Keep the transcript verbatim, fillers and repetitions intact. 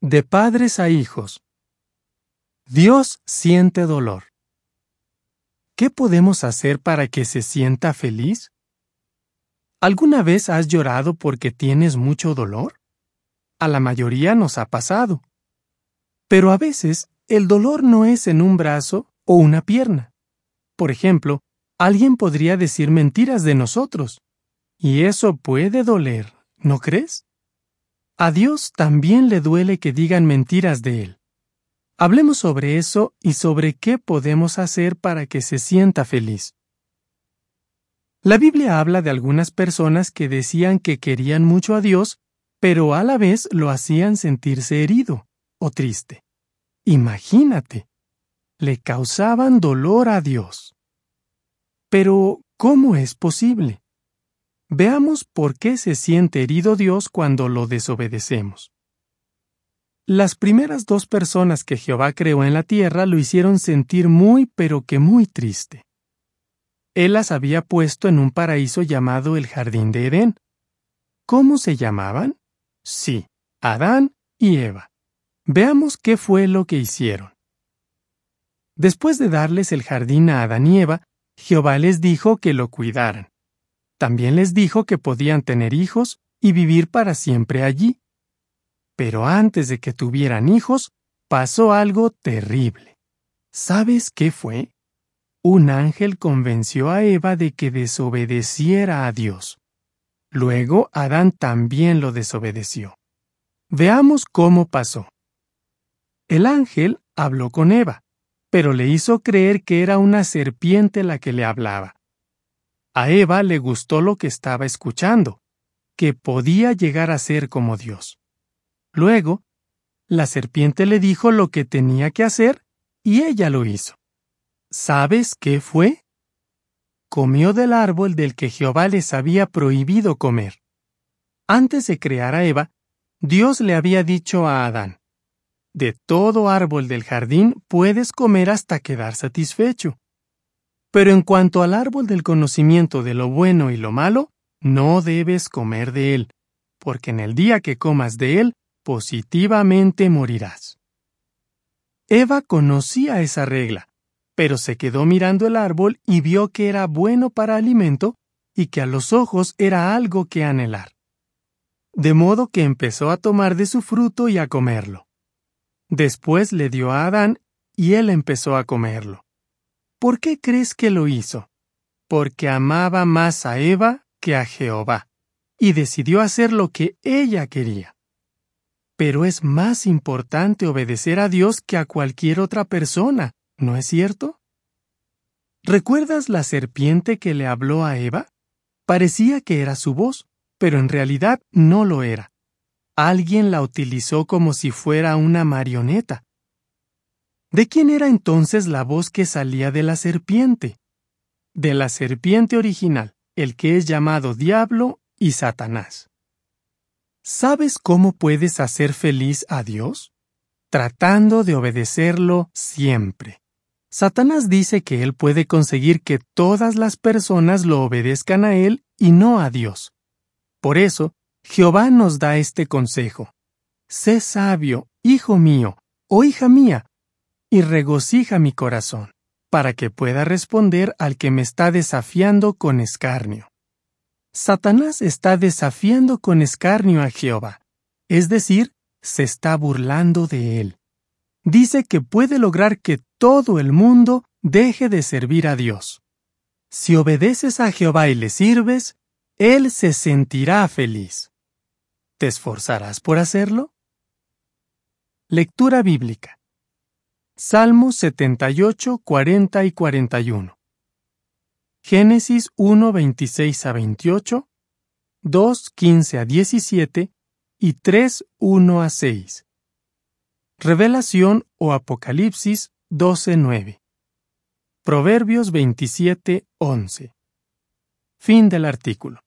De padres a hijos. Dios siente dolor. ¿Qué podemos hacer para que se sienta feliz? ¿Alguna vez has llorado porque tienes mucho dolor? A la mayoría nos ha pasado. Pero a veces el dolor no es en un brazo o una pierna. Por ejemplo, alguien podría decir mentiras de nosotros. Y eso puede doler, ¿no crees? A Dios también le duele que digan mentiras de Él. Hablemos sobre eso y sobre qué podemos hacer para que se sienta feliz. La Biblia habla de algunas personas que decían que querían mucho a Dios, pero a la vez lo hacían sentirse herido o triste. Imagínate, le causaban dolor a Dios. Pero, ¿cómo es posible? Veamos por qué se siente herido Dios cuando lo desobedecemos. Las primeras dos personas que Jehová creó en la tierra lo hicieron sentir muy pero que muy triste. Él las había puesto en un paraíso llamado el Jardín de Edén. ¿Cómo se llamaban? Sí, Adán y Eva. Veamos qué fue lo que hicieron. Después de darles el jardín a Adán y Eva, Jehová les dijo que lo cuidaran. También les dijo que podían tener hijos y vivir para siempre allí. Pero antes de que tuvieran hijos, pasó algo terrible. ¿Sabes qué fue? Un ángel convenció a Eva de que desobedeciera a Dios. Luego Adán también lo desobedeció. Veamos cómo pasó. El ángel habló con Eva, pero le hizo creer que era una serpiente la que le hablaba. A Eva le gustó lo que estaba escuchando, que podía llegar a ser como Dios. Luego, la serpiente le dijo lo que tenía que hacer y ella lo hizo. ¿Sabes qué fue? Comió del árbol del que Jehová les había prohibido comer. Antes de crear a Eva, Dios le había dicho a Adán: de todo árbol del jardín puedes comer hasta quedar satisfecho. Pero en cuanto al árbol del conocimiento de lo bueno y lo malo, no debes comer de él, porque en el día que comas de él, positivamente morirás. Eva conocía esa regla, pero se quedó mirando el árbol y vio que era bueno para alimento y que a los ojos era algo que anhelar. De modo que empezó a tomar de su fruto y a comerlo. Después le dio a Adán y él empezó a comerlo. ¿Por qué crees que lo hizo? Porque amaba más a Eva que a Jehová, y decidió hacer lo que ella quería. Pero es más importante obedecer a Dios que a cualquier otra persona, ¿no es cierto? ¿Recuerdas la serpiente que le habló a Eva? Parecía que era su voz, pero en realidad no lo era. Alguien la utilizó como si fuera una marioneta. ¿De quién era entonces la voz que salía de la serpiente? De la serpiente original, el que es llamado Diablo y Satanás. ¿Sabes cómo puedes hacer feliz a Dios? Tratando de obedecerlo siempre. Satanás dice que él puede conseguir que todas las personas lo obedezcan a él y no a Dios. Por eso, Jehová nos da este consejo: sé sabio, hijo mío, o hija mía, y regocija mi corazón, para que pueda responder al que me está desafiando con escarnio. Satanás está desafiando con escarnio a Jehová, es decir, se está burlando de él. Dice que puede lograr que todo el mundo deje de servir a Dios. Si obedeces a Jehová y le sirves, Él se sentirá feliz. ¿Te esforzarás por hacerlo? Lectura bíblica. Salmos setenta y ocho, cuarenta y cuarenta y uno. Génesis uno, veintiséis a veintiocho, dos, quince a diecisiete y tres, uno a seis. Revelación o Apocalipsis doce, nueve. Proverbios veintisiete, once. Fin del artículo.